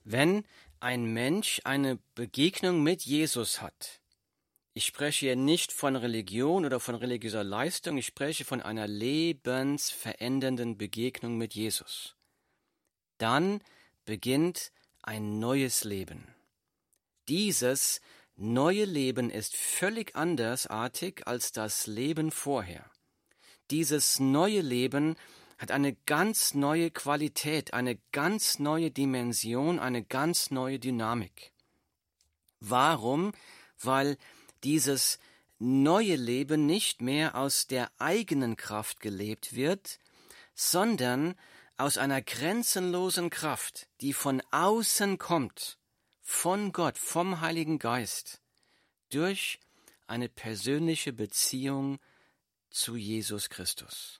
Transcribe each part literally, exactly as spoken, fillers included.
Wenn ein Mensch eine Begegnung mit Jesus hat, ich spreche hier nicht von Religion oder von religiöser Leistung, ich spreche von einer lebensverändernden Begegnung mit Jesus, dann beginnt ein neues Leben. Dieses neue Leben ist völlig andersartig als das Leben vorher. Dieses neue Leben hat eine ganz neue Qualität, eine ganz neue Dimension, eine ganz neue Dynamik. Warum? Weil dieses neue Leben nicht mehr aus der eigenen Kraft gelebt wird, sondern aus einer grenzenlosen Kraft, die von außen kommt, von Gott, vom Heiligen Geist, durch eine persönliche Beziehung zu Jesus Christus.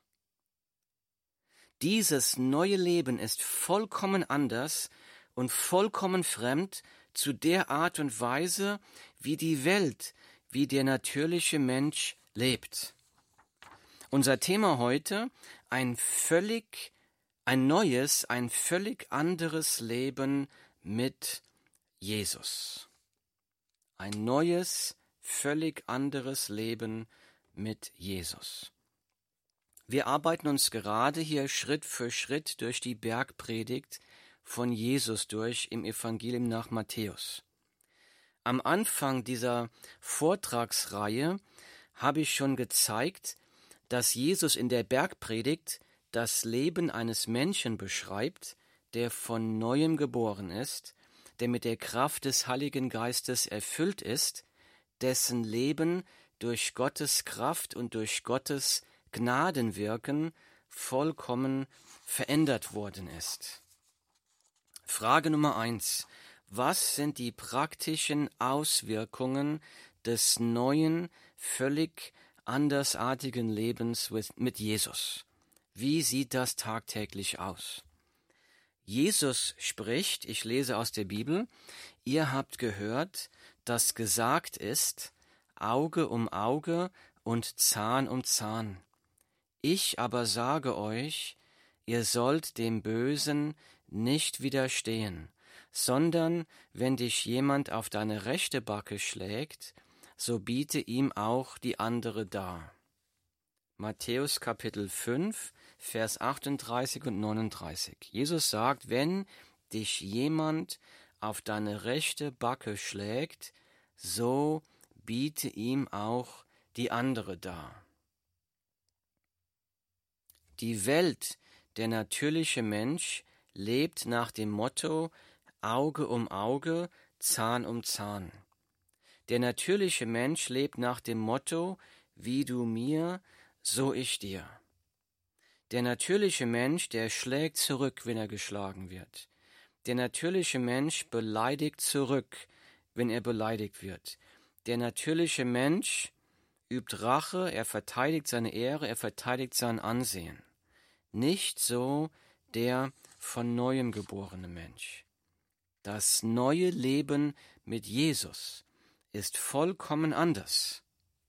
Dieses neue Leben ist vollkommen anders und vollkommen fremd zu der Art und Weise, wie die Welt, wie der natürliche Mensch lebt. Unser Thema heute, ein völlig, ein neues, ein völlig anderes Leben mit Jesus. Ein neues, völlig anderes Leben mit Jesus. Wir arbeiten uns gerade hier Schritt für Schritt durch die Bergpredigt von Jesus durch im Evangelium nach Matthäus. Am Anfang dieser Vortragsreihe habe ich schon gezeigt, dass Jesus in der Bergpredigt das Leben eines Menschen beschreibt, der von Neuem geboren ist, der mit der Kraft des Heiligen Geistes erfüllt ist, dessen Leben durch Gottes Kraft und durch Gottes Gnadenwirken vollkommen verändert worden ist. Frage Nummer eins. Was sind die praktischen Auswirkungen des neuen, völlig andersartigen Lebens mit Jesus? Wie sieht das tagtäglich aus? Jesus spricht, ich lese aus der Bibel, ihr habt gehört, dass gesagt ist, Auge um Auge und Zahn um Zahn. Ich aber sage euch, ihr sollt dem Bösen nicht widerstehen, sondern wenn dich jemand auf deine rechte Backe schlägt, so biete ihm auch die andere dar. Matthäus Kapitel fünf, Vers achtunddreißig und neununddreißig. Jesus sagt, wenn dich jemand auf deine rechte Backe schlägt, so biete ihm auch die andere dar. Die Welt, der natürliche Mensch, lebt nach dem Motto Auge um Auge, Zahn um Zahn. Der natürliche Mensch lebt nach dem Motto, wie du mir, so ich dir. Der natürliche Mensch, der schlägt zurück, wenn er geschlagen wird. Der natürliche Mensch beleidigt zurück, wenn er beleidigt wird. Der natürliche Mensch übt Rache, er verteidigt seine Ehre, er verteidigt sein Ansehen. Nicht so der von Neuem geborene Mensch. Das neue Leben mit Jesus ist vollkommen anders.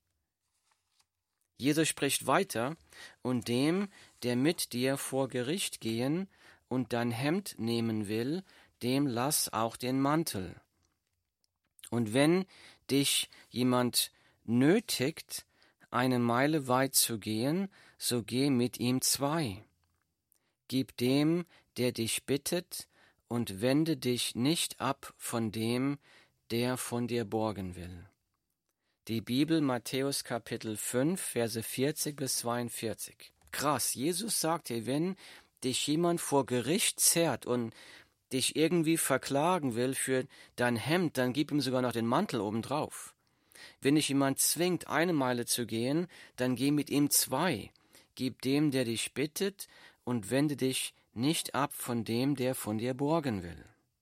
Jesus spricht weiter, und dem, der mit dir vor Gericht gehen und dein Hemd nehmen will, dem lass auch den Mantel. Und wenn dich jemand nötigt, eine Meile weit zu gehen, so geh mit ihm zwei. Gib dem, der dich bittet, und wende dich nicht ab von dem, der von dir borgen will. Die Bibel, Matthäus Kapitel fünf, Verse vierzig bis zweiundvierzig. Krass, Jesus sagt hier, wenn dich jemand vor Gericht zerrt und dich irgendwie verklagen will für dein Hemd, dann gib ihm sogar noch den Mantel obendrauf. Wenn dich jemand zwingt, eine Meile zu gehen, dann geh mit ihm zwei. Gib dem, der dich bittet, und wende dich nicht ab von dem, der von dir borgen will.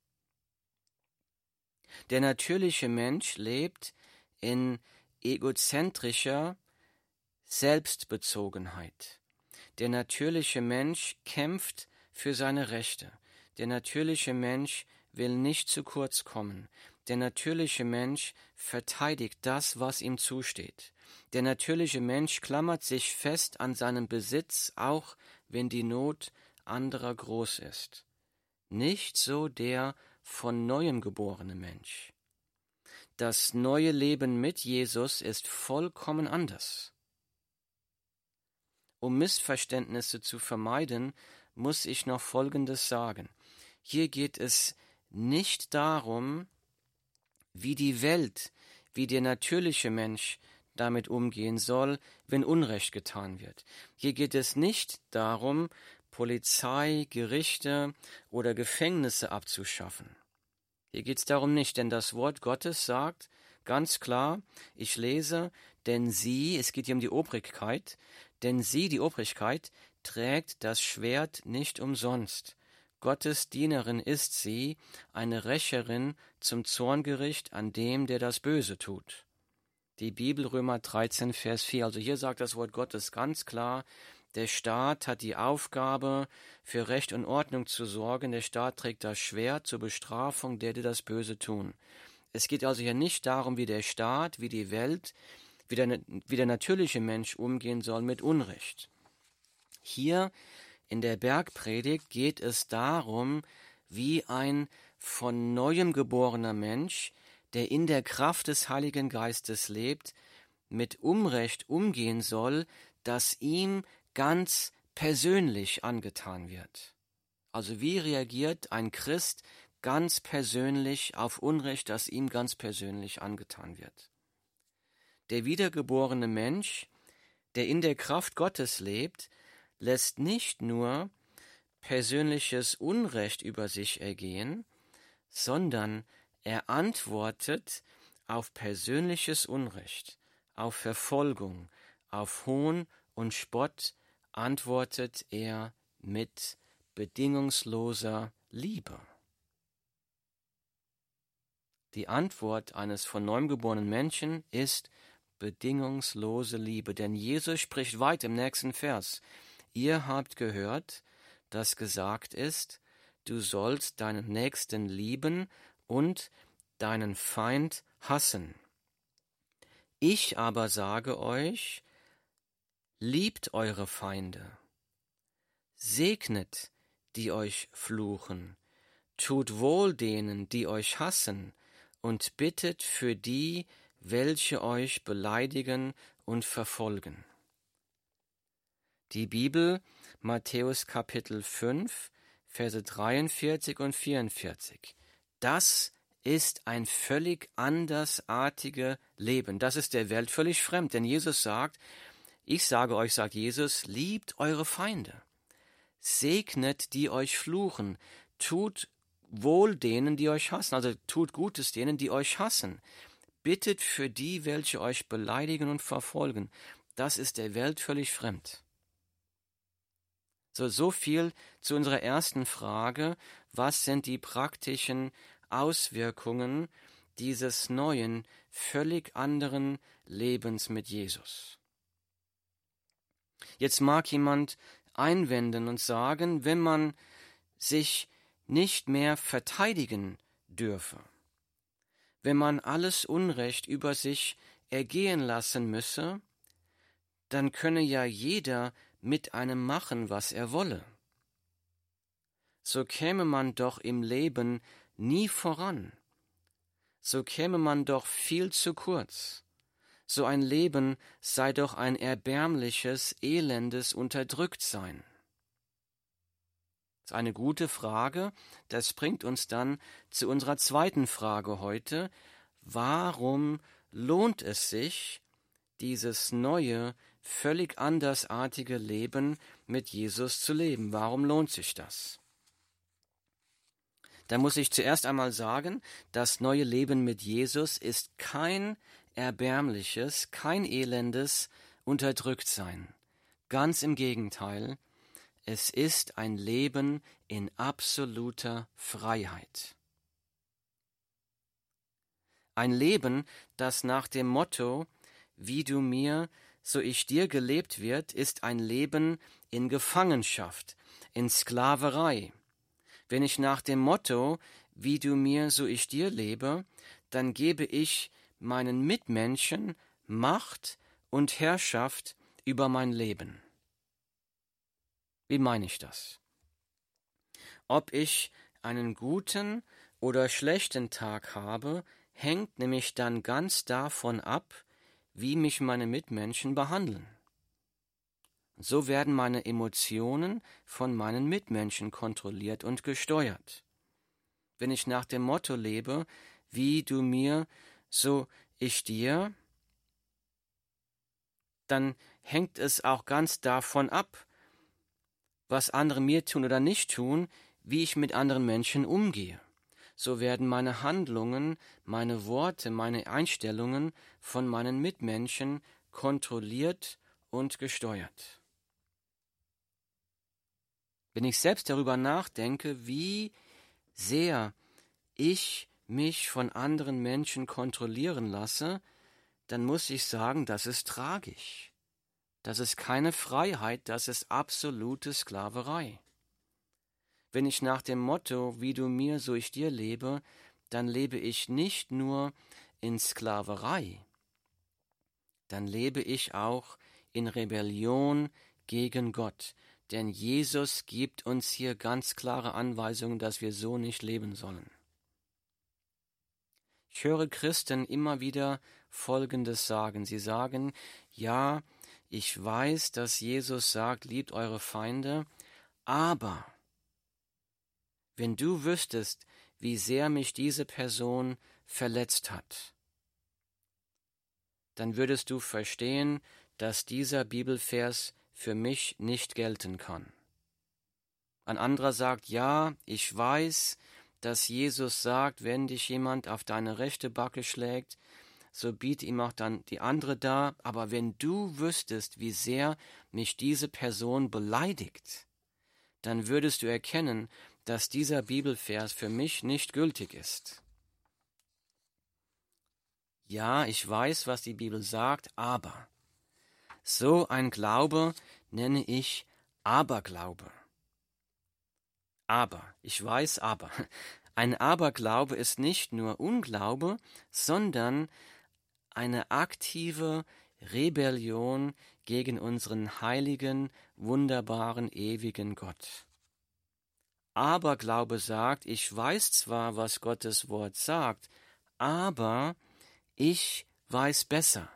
Der natürliche Mensch lebt in egozentrischer Selbstbezogenheit. Der natürliche Mensch kämpft für seine Rechte. Der natürliche Mensch will nicht zu kurz kommen. Der natürliche Mensch verteidigt das, was ihm zusteht. Der natürliche Mensch klammert sich fest an seinem Besitz, auch wenn die Not anderer groß ist. Nicht so der von neuem geborene Mensch. Das neue Leben mit Jesus ist vollkommen anders. Um Missverständnisse zu vermeiden, muss ich noch Folgendes sagen. Hier geht es nicht darum, wie die Welt, wie der natürliche Mensch damit umgehen soll, wenn Unrecht getan wird. Hier geht es nicht darum, Polizei, Gerichte oder Gefängnisse abzuschaffen. Hier geht es darum nicht, denn das Wort Gottes sagt ganz klar, ich lese, denn sie, es geht hier um die Obrigkeit, denn sie, die Obrigkeit, trägt das Schwert nicht umsonst. Gottes Dienerin ist sie, eine Rächerin zum Zorngericht an dem, der das Böse tut. Die Bibel, Römer dreizehn, Vers vier. Also hier sagt das Wort Gottes ganz klar, der Staat hat die Aufgabe, für Recht und Ordnung zu sorgen. Der Staat trägt das Schwert zur Bestrafung der, die das Böse tun. Es geht also hier nicht darum, wie der Staat, wie die Welt, wie der, wie der natürliche Mensch umgehen soll mit Unrecht. Hier in der Bergpredigt geht es darum, wie ein von neuem geborener Mensch, der in der Kraft des Heiligen Geistes lebt, mit Unrecht umgehen soll, das ihm ganz persönlich angetan wird. Also wie reagiert ein Christ ganz persönlich auf Unrecht, das ihm ganz persönlich angetan wird? Der wiedergeborene Mensch, der in der Kraft Gottes lebt, lässt nicht nur persönliches Unrecht über sich ergehen, sondern er antwortet auf persönliches Unrecht, auf Verfolgung, auf Hohn und Spott, antwortet er mit bedingungsloser Liebe. Die Antwort eines von neuem geborenen Menschen ist bedingungslose Liebe, denn Jesus spricht weit im nächsten Vers. Ihr habt gehört, dass gesagt ist, du sollst deinen Nächsten lieben und deinen Feind hassen. Ich aber sage euch, liebt eure Feinde, segnet, die euch fluchen, tut wohl denen, die euch hassen, und bittet für die, welche euch beleidigen und verfolgen. Die Bibel, Matthäus Kapitel fünf, Verse dreiundvierzig und vierundvierzig. Das ist ein völlig andersartiges Leben. Das ist der Welt völlig fremd, denn Jesus sagt, ich sage euch, sagt Jesus, liebt eure Feinde, segnet, die euch fluchen, tut wohl denen, die euch hassen, also tut Gutes denen, die euch hassen, bittet für die, welche euch beleidigen und verfolgen. Das ist der Welt völlig fremd. So, so viel zu unserer ersten Frage, was sind die praktischen Auswirkungen dieses neuen, völlig anderen Lebens mit Jesus? Jetzt mag jemand einwenden und sagen, wenn man sich nicht mehr verteidigen dürfe, wenn man alles Unrecht über sich ergehen lassen müsse, dann könne ja jeder mit einem machen, was er wolle. So käme man doch im Leben nie voran. So käme man doch viel zu kurz. So ein Leben sei doch ein erbärmliches, elendes Unterdrücktsein. Das ist eine gute Frage. Das bringt uns dann zu unserer zweiten Frage heute. Warum lohnt es sich, dieses neue, völlig andersartige Leben mit Jesus zu leben? Warum lohnt sich das? Da muss ich zuerst einmal sagen, das neue Leben mit Jesus ist kein erbärmliches, kein elendes Unterdrücktsein. Ganz im Gegenteil, es ist ein Leben in absoluter Freiheit. Ein Leben, das nach dem Motto, wie du mir, so ich dir gelebt wird, ist ein Leben in Gefangenschaft, in Sklaverei. Wenn ich nach dem Motto, wie du mir, so ich dir lebe, dann gebe ich meinen Mitmenschen Macht und Herrschaft über mein Leben. Wie meine ich das? Ob ich einen guten oder schlechten Tag habe, hängt nämlich dann ganz davon ab, wie mich meine Mitmenschen behandeln. So werden meine Emotionen von meinen Mitmenschen kontrolliert und gesteuert. Wenn ich nach dem Motto lebe, wie du mir, so ich dir, dann hängt es auch ganz davon ab, was andere mir tun oder nicht tun, wie ich mit anderen Menschen umgehe. So werden meine Handlungen, meine Worte, meine Einstellungen von meinen Mitmenschen kontrolliert und gesteuert. Wenn ich selbst darüber nachdenke, wie sehr ich mich von anderen Menschen kontrollieren lasse, dann muss ich sagen, das ist tragisch. Das ist keine Freiheit, das ist absolute Sklaverei. Wenn ich nach dem Motto, wie du mir, so ich dir lebe, dann lebe ich nicht nur in Sklaverei, dann lebe ich auch in Rebellion gegen Gott. Denn Jesus gibt uns hier ganz klare Anweisungen, dass wir so nicht leben sollen. Ich höre Christen immer wieder Folgendes sagen. Sie sagen, ja, ich weiß, dass Jesus sagt, liebt eure Feinde, aber wenn du wüsstest, wie sehr mich diese Person verletzt hat, dann würdest du verstehen, dass dieser Bibelvers für mich nicht gelten kann. Ein anderer sagt, ja, ich weiß, dass Jesus sagt, wenn dich jemand auf deine rechte Backe schlägt, so biete ihm auch dann die andere dar, aber wenn du wüsstest, wie sehr mich diese Person beleidigt, dann würdest du erkennen, dass dieser Bibelvers für mich nicht gültig ist. Ja, ich weiß, was die Bibel sagt, aber so ein Glaube nenne ich Aberglaube. Aber, ich weiß aber, ein Aberglaube ist nicht nur Unglaube, sondern eine aktive Rebellion gegen unseren heiligen, wunderbaren, ewigen Gott. Aberglaube sagt, ich weiß zwar, was Gottes Wort sagt, aber ich weiß besser,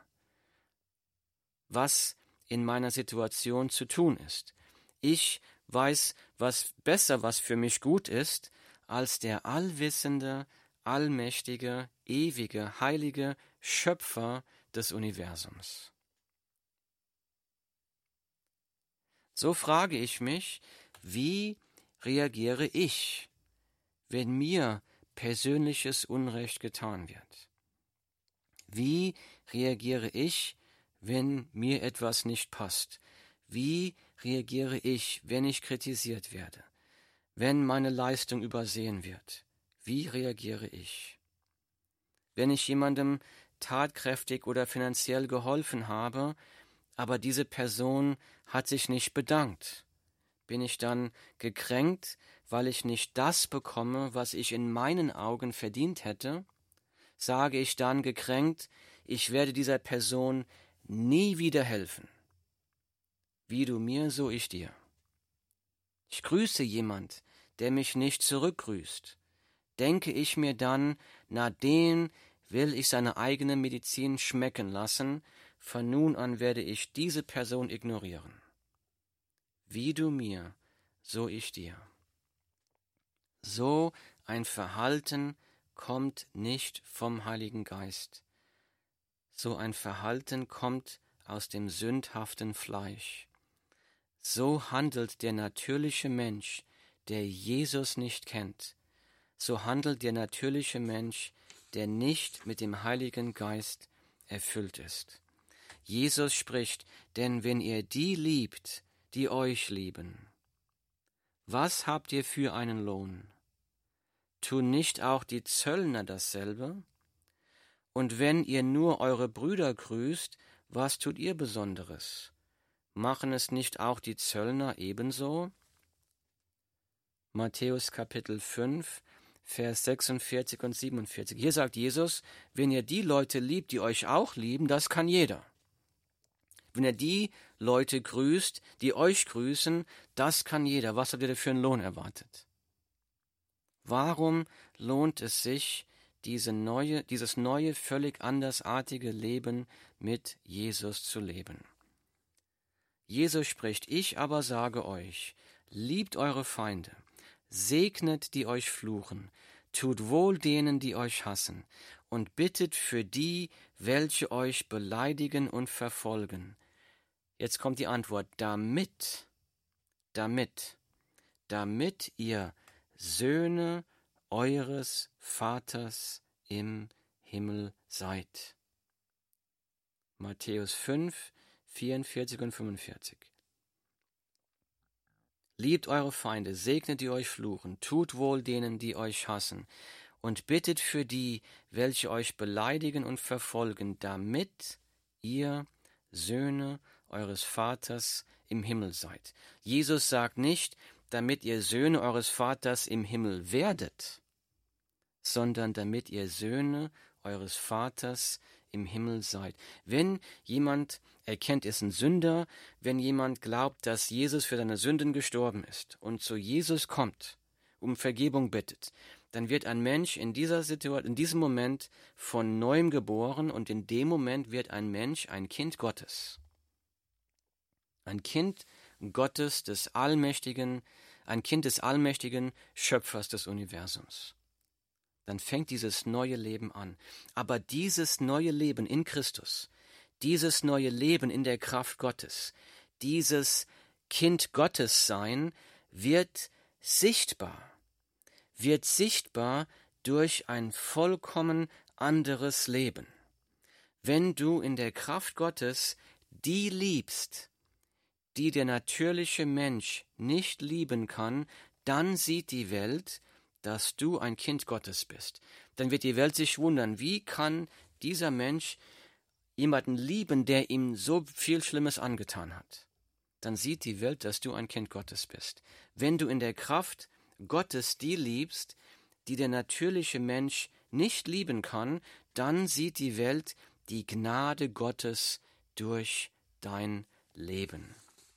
was in meiner Situation zu tun ist. Ich weiß was besser, was für mich gut ist, als der allwissende, allmächtige, ewige, heilige Schöpfer des Universums. So frage ich mich, wie reagiere ich, wenn mir persönliches Unrecht getan wird? Wie reagiere ich, wenn mir etwas nicht passt? Wie reagiere ich, wenn ich kritisiert werde? Wenn meine Leistung übersehen wird? Wie reagiere ich? Wenn ich jemandem tatkräftig oder finanziell geholfen habe, aber diese Person hat sich nicht bedankt, bin ich dann gekränkt, weil ich nicht das bekomme, was ich in meinen Augen verdient hätte? Sage ich dann gekränkt, ich werde dieser Person nie wieder helfen. Wie du mir, so ich dir. Ich grüße jemand, der mich nicht zurückgrüßt. Denke ich mir dann, na den will ich seine eigene Medizin schmecken lassen, von nun an werde ich diese Person ignorieren. Wie du mir, so ich dir. So ein Verhalten kommt nicht vom Heiligen Geist. So ein Verhalten kommt aus dem sündhaften Fleisch. So handelt der natürliche Mensch, der Jesus nicht kennt. So handelt der natürliche Mensch, der nicht mit dem Heiligen Geist erfüllt ist. Jesus spricht, denn wenn ihr die liebt, die euch lieben, was habt ihr für einen Lohn? Tun nicht auch die Zöllner dasselbe? Und wenn ihr nur eure Brüder grüßt, was tut ihr Besonderes? Machen es nicht auch die Zöllner ebenso? Matthäus Kapitel fünf, Vers sechsundvierzig und siebenundvierzig. Hier sagt Jesus, wenn ihr die Leute liebt, die euch auch lieben, das kann jeder. Wenn ihr die Leute grüßt, die euch grüßen, das kann jeder. Was habt ihr da für einen Lohn erwartet? Warum lohnt es sich, diese neue, dieses neue, völlig andersartige Leben mit Jesus zu leben. Jesus spricht: Ich aber sage euch, liebt eure Feinde, segnet, die euch fluchen, tut wohl denen, die euch hassen, und bittet für die, welche euch beleidigen und verfolgen. Jetzt kommt die Antwort: damit, damit, damit ihr Söhne eures Vaters im Himmel seid. Matthäus fünf, vierundvierzig und fünfundvierzig. Liebt eure Feinde, segnet, die euch fluchen, tut wohl denen, die euch hassen, und bittet für die, welche euch beleidigen und verfolgen, damit ihr Söhne eures Vaters im Himmel seid. Jesus sagt nicht, damit ihr Söhne eures Vaters im Himmel werdet, sondern damit ihr Söhne eures Vaters im Himmel seid. Wenn jemand erkennt, ist ein Sünder, wenn jemand glaubt, dass Jesus für seine Sünden gestorben ist und zu Jesus kommt, um Vergebung bittet, dann wird ein Mensch in dieser Situation, in diesem Moment von neuem geboren, und in dem Moment wird ein Mensch ein Kind Gottes. Ein Kind Gottes, des Allmächtigen, ein Kind des allmächtigen Schöpfers des Universums. Dann fängt dieses neue Leben an. Aber dieses neue Leben in Christus, dieses neue Leben in der Kraft Gottes, dieses Kind Gottes sein, wird sichtbar, wird sichtbar durch ein vollkommen anderes Leben. Wenn du in der Kraft Gottes die liebst, die der natürliche Mensch nicht lieben kann, dann sieht die Welt, dass du ein Kind Gottes bist. Dann wird die Welt sich wundern, wie kann dieser Mensch jemanden lieben, der ihm so viel Schlimmes angetan hat. Dann sieht die Welt, dass du ein Kind Gottes bist. Wenn du in der Kraft Gottes die liebst, die der natürliche Mensch nicht lieben kann, dann sieht die Welt die Gnade Gottes durch dein Leben.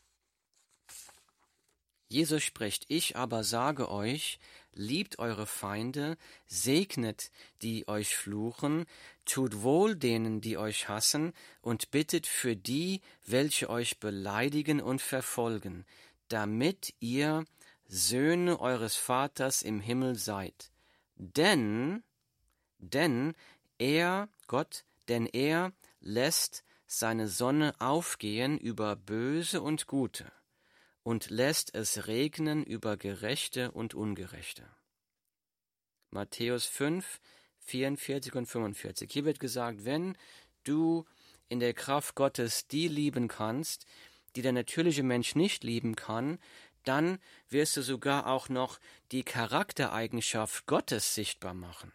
Jesus spricht: Ich aber sage euch, liebt eure Feinde, segnet, die euch fluchen, tut wohl denen, die euch hassen, und bittet für die, welche euch beleidigen und verfolgen, damit ihr Söhne eures Vaters im Himmel seid. Denn, denn er, Gott, denn er lässt seine Sonne aufgehen über Böse und Gute und lässt es regnen über Gerechte und Ungerechte. Matthäus fünf, vierundvierzig und fünfundvierzig. Hier wird gesagt, wenn du in der Kraft Gottes die lieben kannst, die der natürliche Mensch nicht lieben kann, dann wirst du sogar auch noch die Charaktereigenschaft Gottes sichtbar machen.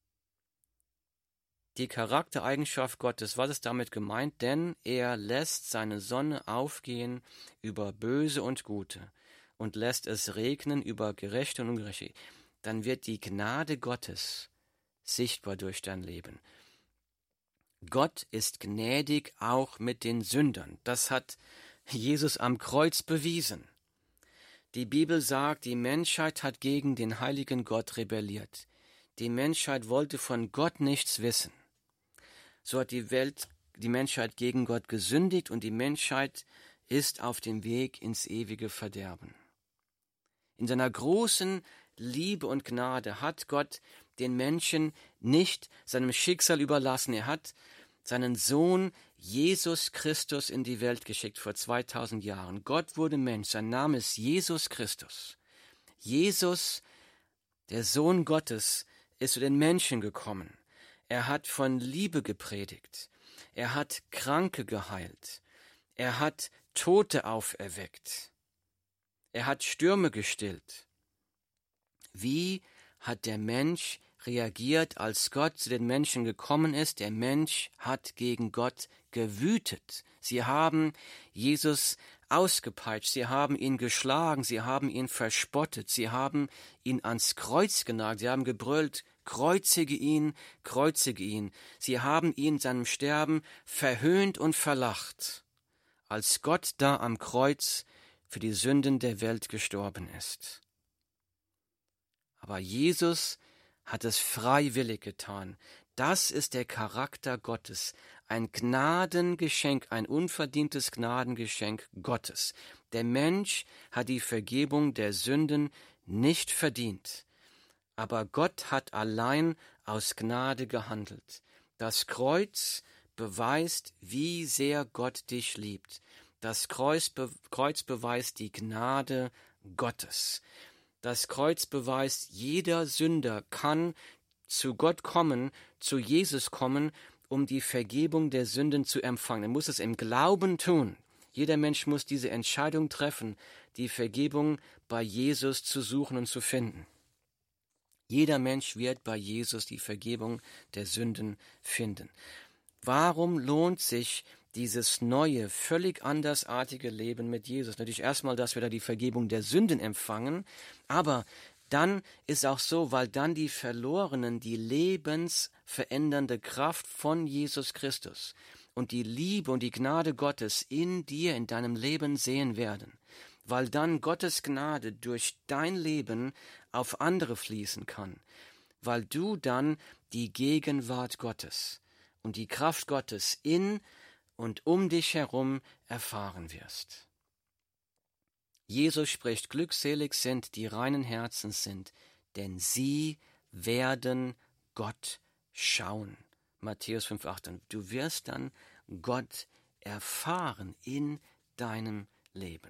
Die Charaktereigenschaft Gottes, was ist damit gemeint? Denn er lässt seine Sonne aufgehen über Böse und Gute und lässt es regnen über Gerechte und Ungerechte. Dann wird die Gnade Gottes sichtbar durch dein Leben. Gott ist gnädig auch mit den Sündern. Das hat Jesus am Kreuz bewiesen. Die Bibel sagt, die Menschheit hat gegen den heiligen Gott rebelliert. Die Menschheit wollte von Gott nichts wissen. So hat die Welt, die Menschheit gegen Gott gesündigt, und die Menschheit ist auf dem Weg ins ewige Verderben. In seiner großen Liebe und Gnade hat Gott den Menschen nicht seinem Schicksal überlassen. Er hat seinen Sohn Jesus Christus in die Welt geschickt vor zweitausend Jahren. Gott wurde Mensch, sein Name ist Jesus Christus. Jesus, der Sohn Gottes, ist zu den Menschen gekommen. Er hat von Liebe gepredigt. Er hat Kranke geheilt. Er hat Tote auferweckt. Er hat Stürme gestillt. Wie hat der Mensch reagiert, als Gott zu den Menschen gekommen ist? Der Mensch hat gegen Gott gewütet. Sie haben Jesus ausgepeitscht, sie haben ihn geschlagen, sie haben ihn verspottet, sie haben ihn ans Kreuz genagelt, sie haben gebrüllt: Kreuzige ihn, kreuzige ihn. Sie haben ihn seinem Sterben verhöhnt und verlacht, als Gott da am Kreuz für die Sünden der Welt gestorben ist. Aber Jesus hat es freiwillig getan. Das ist der Charakter Gottes, ein Gnadengeschenk, ein unverdientes Gnadengeschenk Gottes. Der Mensch hat die Vergebung der Sünden nicht verdient, aber Gott hat allein aus Gnade gehandelt. Das Kreuz beweist, wie sehr Gott dich liebt. Das Kreuz, be- Kreuz beweist die Gnade Gottes. Das Kreuz beweist, jeder Sünder kann zu Gott kommen, zu Jesus kommen, um die Vergebung der Sünden zu empfangen. Er muss es im Glauben tun. Jeder Mensch muss diese Entscheidung treffen, die Vergebung bei Jesus zu suchen und zu finden. Jeder Mensch wird bei Jesus die Vergebung der Sünden finden. Warum lohnt sich dieses neue, völlig andersartige Leben mit Jesus? Natürlich erstmal, dass wir da die Vergebung der Sünden empfangen, aber dann ist auch so, weil dann die Verlorenen die lebensverändernde Kraft von Jesus Christus und die Liebe und die Gnade Gottes in dir, in deinem Leben sehen werden, weil dann Gottes Gnade durch dein Leben auf andere fließen kann, weil du dann die Gegenwart Gottes und die Kraft Gottes in und um dich herum erfahren wirst. Jesus spricht, glückselig sind, die reinen Herzens sind, denn sie werden Gott schauen. Matthäus fünf acht. Und du wirst dann Gott erfahren in deinem Leben.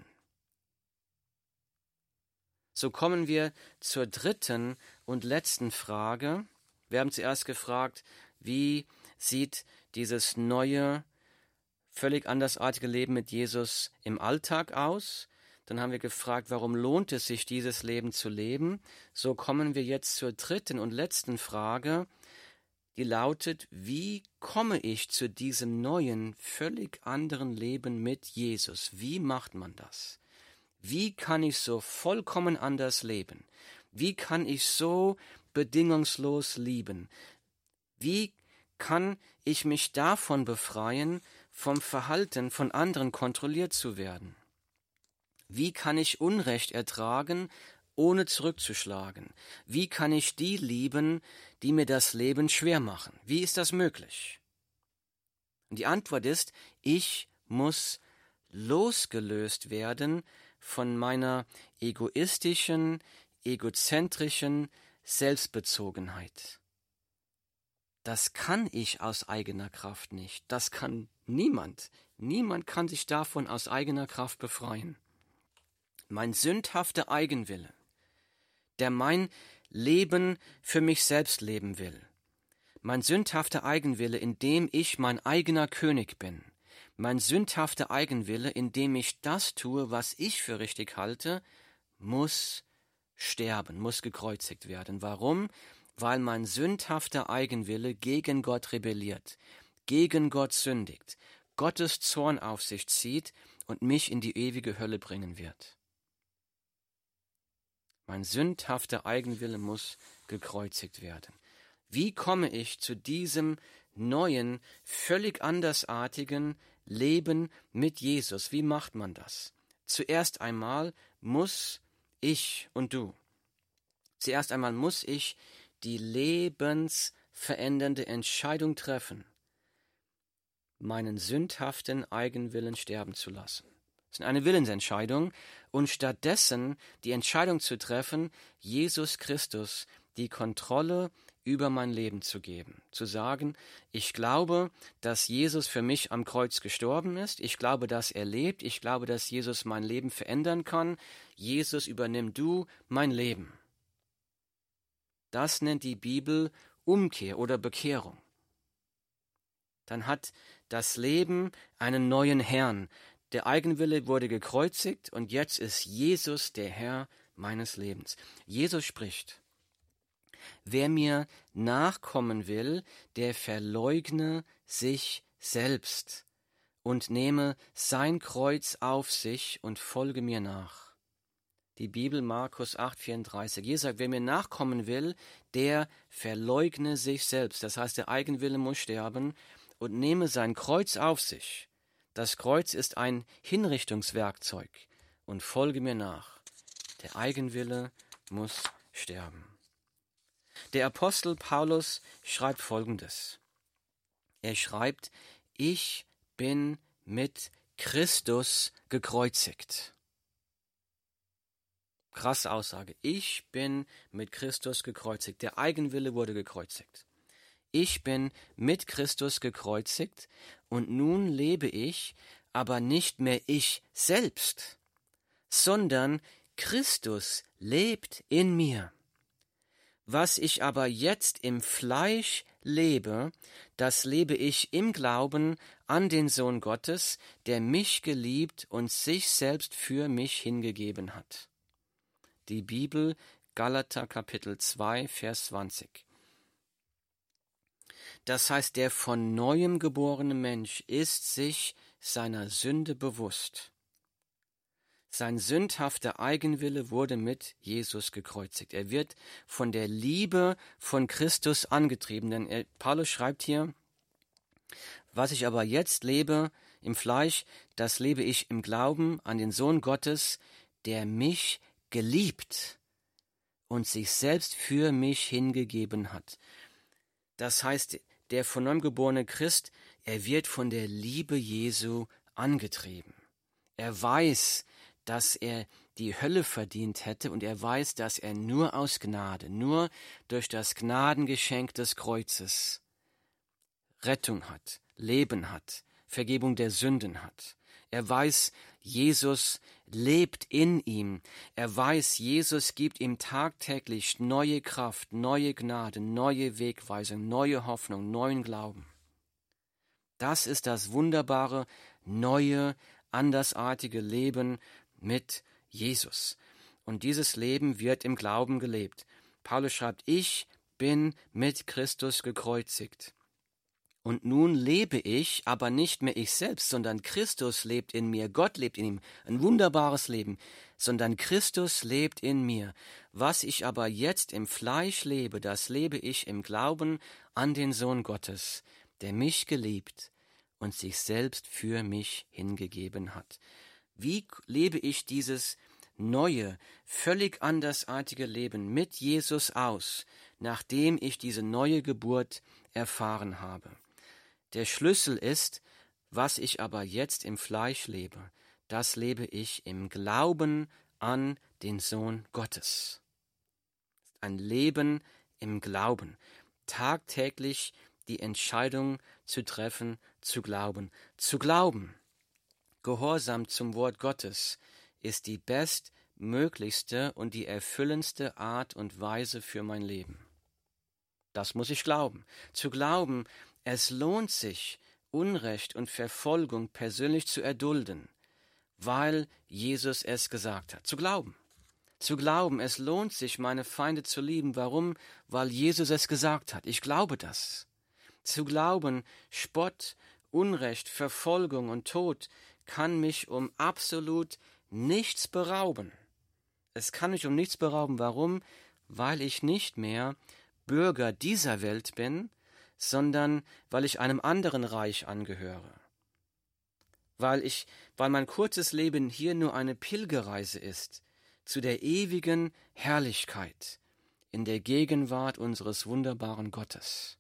So kommen wir zur dritten und letzten Frage. Wir haben zuerst gefragt, wie sieht dieses neue, völlig andersartige Leben mit Jesus im Alltag aus? Dann haben wir gefragt, warum lohnt es sich, dieses Leben zu leben? So kommen wir jetzt zur dritten und letzten Frage, die lautet, wie komme ich zu diesem neuen, völlig anderen Leben mit Jesus? Wie macht man das? Wie kann ich so vollkommen anders leben? Wie kann ich so bedingungslos lieben? Wie kann ich mich davon befreien, vom Verhalten von anderen kontrolliert zu werden? Wie kann ich Unrecht ertragen, ohne zurückzuschlagen? Wie kann ich die lieben, die mir das Leben schwer machen? Wie ist das möglich? Und die Antwort ist, ich muss losgelöst werden von meiner egoistischen, egozentrischen Selbstbezogenheit. Das kann ich aus eigener Kraft nicht. Das kann niemand. Niemand kann sich davon aus eigener Kraft befreien. Mein sündhafter Eigenwille, der mein Leben für mich selbst leben will. Mein sündhafter Eigenwille, in dem ich mein eigener König bin. Mein sündhafter Eigenwille, in dem ich das tue, was ich für richtig halte, muss sterben, muss gekreuzigt werden. Warum? Weil mein sündhafter Eigenwille gegen Gott rebelliert, gegen Gott sündigt, Gottes Zorn auf sich zieht und mich in die ewige Hölle bringen wird. Mein sündhafter Eigenwille muss gekreuzigt werden. Wie komme ich zu diesem neuen, völlig andersartigen Leben mit Jesus? Wie macht man das? Zuerst einmal muss ich und du, zuerst einmal muss ich die lebensverändernde Entscheidung treffen, meinen sündhaften Eigenwillen sterben zu lassen. Das ist eine Willensentscheidung und stattdessen die Entscheidung zu treffen, Jesus Christus die Kontrolle über mein Leben zu geben. Zu sagen, ich glaube, dass Jesus für mich am Kreuz gestorben ist, ich glaube, dass er lebt, ich glaube, dass Jesus mein Leben verändern kann. Jesus, übernimm du mein Leben. Das nennt die Bibel Umkehr oder Bekehrung. Dann hat das Leben einen neuen Herrn. Der Eigenwille wurde gekreuzigt und jetzt ist Jesus der Herr meines Lebens. Jesus spricht, wer mir nachkommen will, der verleugne sich selbst und nehme sein Kreuz auf sich und folge mir nach. Die Bibel, Markus acht vierunddreißig. Jesus sagt, wer mir nachkommen will, der verleugne sich selbst. Das heißt, der Eigenwille muss sterben und nehme sein Kreuz auf sich. Das Kreuz ist ein Hinrichtungswerkzeug und folge mir nach. Der Eigenwille muss sterben. Der Apostel Paulus schreibt Folgendes. Er schreibt, ich bin mit Christus gekreuzigt. Krasse Aussage. Ich bin mit Christus gekreuzigt. Der Eigenwille wurde gekreuzigt. Ich bin mit Christus gekreuzigt und nun lebe ich, aber nicht mehr ich selbst, sondern Christus lebt in mir. Was ich aber jetzt im Fleisch lebe, das lebe ich im Glauben an den Sohn Gottes, der mich geliebt und sich selbst für mich hingegeben hat. Die Bibel, Galater Kapitel zwei, Vers zwanzig. Das heißt, der von Neuem geborene Mensch ist sich seiner Sünde bewusst. Sein sündhafter Eigenwille wurde mit Jesus gekreuzigt. Er wird von der Liebe von Christus angetrieben. Denn er, Paulus schreibt hier, was ich aber jetzt lebe im Fleisch, das lebe ich im Glauben an den Sohn Gottes, der mich geliebt und sich selbst für mich hingegeben hat. Das heißt, der von neuem geborene Christ, er wird von der Liebe Jesu angetrieben. Er weiß, dass er die Hölle verdient hätte und er weiß, dass er nur aus Gnade, nur durch das Gnadengeschenk des Kreuzes Rettung hat, Leben hat, Vergebung der Sünden hat. Er weiß, Jesus lebt in ihm. Er weiß, Jesus gibt ihm tagtäglich neue Kraft, neue Gnade, neue Wegweisung, neue Hoffnung, neuen Glauben. Das ist das wunderbare, neue, andersartige Leben mit Jesus. Und dieses Leben wird im Glauben gelebt. Paulus schreibt, ich bin mit Christus gekreuzigt. Und nun lebe ich, aber nicht mehr ich selbst, sondern Christus lebt in mir, Gott lebt in ihm, ein wunderbares Leben, sondern Christus lebt in mir. Was ich aber jetzt im Fleisch lebe, das lebe ich im Glauben an den Sohn Gottes, der mich geliebt und sich selbst für mich hingegeben hat. Wie lebe ich dieses neue, völlig andersartige Leben mit Jesus aus, nachdem ich diese neue Geburt erfahren habe? Der Schlüssel ist, was ich aber jetzt im Fleisch lebe, das lebe ich im Glauben an den Sohn Gottes. Ein Leben im Glauben, tagtäglich die Entscheidung zu treffen, zu glauben. Zu glauben, Gehorsam zum Wort Gottes, ist die bestmöglichste und die erfüllendste Art und Weise für mein Leben. Das muss ich glauben. Zu glauben, es lohnt sich, Unrecht und Verfolgung persönlich zu erdulden, weil Jesus es gesagt hat. Zu glauben. Zu glauben, es lohnt sich, meine Feinde zu lieben. Warum? Weil Jesus es gesagt hat. Ich glaube das. Zu glauben, Spott, Unrecht, Verfolgung und Tod kann mich um absolut nichts berauben. Es kann mich um nichts berauben. Warum? Weil ich nicht mehr Bürger dieser Welt bin, sondern weil ich einem anderen Reich angehöre. Weil ich, weil mein kurzes Leben hier nur eine Pilgerreise ist zu der ewigen Herrlichkeit in der Gegenwart unseres wunderbaren Gottes.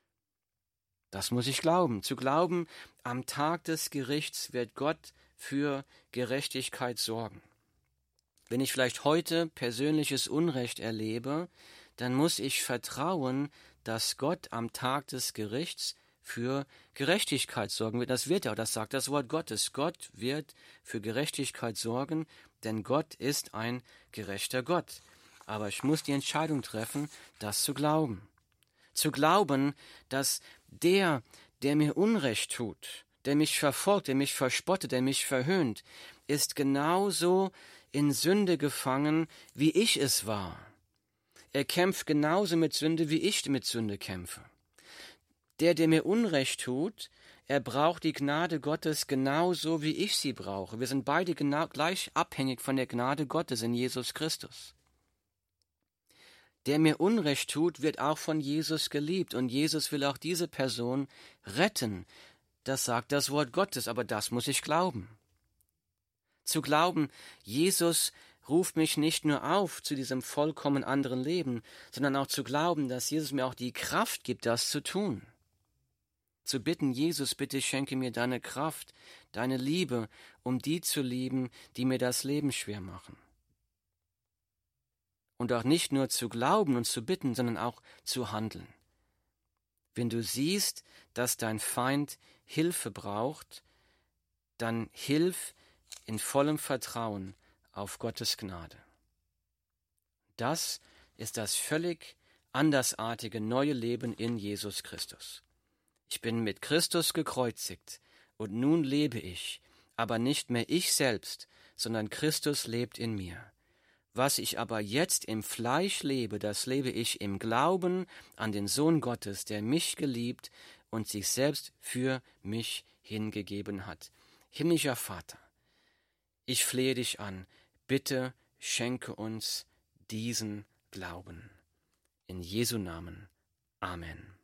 Das muss ich glauben. Zu glauben, am Tag des Gerichts wird Gott für Gerechtigkeit sorgen. Wenn ich vielleicht heute persönliches Unrecht erlebe, dann muss ich vertrauen, dass Gott am Tag des Gerichts für Gerechtigkeit sorgen wird. Das wird er, das sagt das Wort Gottes. Gott wird für Gerechtigkeit sorgen, denn Gott ist ein gerechter Gott. Aber ich muss die Entscheidung treffen, das zu glauben. Zu glauben, dass der, der mir Unrecht tut, der mich verfolgt, der mich verspottet, der mich verhöhnt, ist genauso in Sünde gefangen, wie ich es war. Er kämpft genauso mit Sünde, wie ich mit Sünde kämpfe. Der, der mir Unrecht tut, er braucht die Gnade Gottes genauso, wie ich sie brauche. Wir sind beide genau gleich abhängig von der Gnade Gottes in Jesus Christus. Der mir Unrecht tut, wird auch von Jesus geliebt. Und Jesus will auch diese Person retten. Das sagt das Wort Gottes, aber das muss ich glauben. Zu glauben, Jesus ruft mich nicht nur auf zu diesem vollkommen anderen Leben, sondern auch zu glauben, dass Jesus mir auch die Kraft gibt, das zu tun. Zu bitten, Jesus, bitte schenke mir deine Kraft, deine Liebe, um die zu lieben, die mir das Leben schwer machen. Und auch nicht nur zu glauben und zu bitten, sondern auch zu handeln. Wenn du siehst, dass dein Feind Hilfe braucht, dann hilf in vollem Vertrauen auf Gottes Gnade. Das ist das völlig andersartige neue Leben in Jesus Christus. Ich bin mit Christus gekreuzigt und nun lebe ich, aber nicht mehr ich selbst, sondern Christus lebt in mir. Was ich aber jetzt im Fleisch lebe, das lebe ich im Glauben an den Sohn Gottes, der mich geliebt und sich selbst für mich hingegeben hat. Himmlischer Vater, ich flehe dich an, bitte schenke uns diesen Glauben. In Jesu Namen. Amen.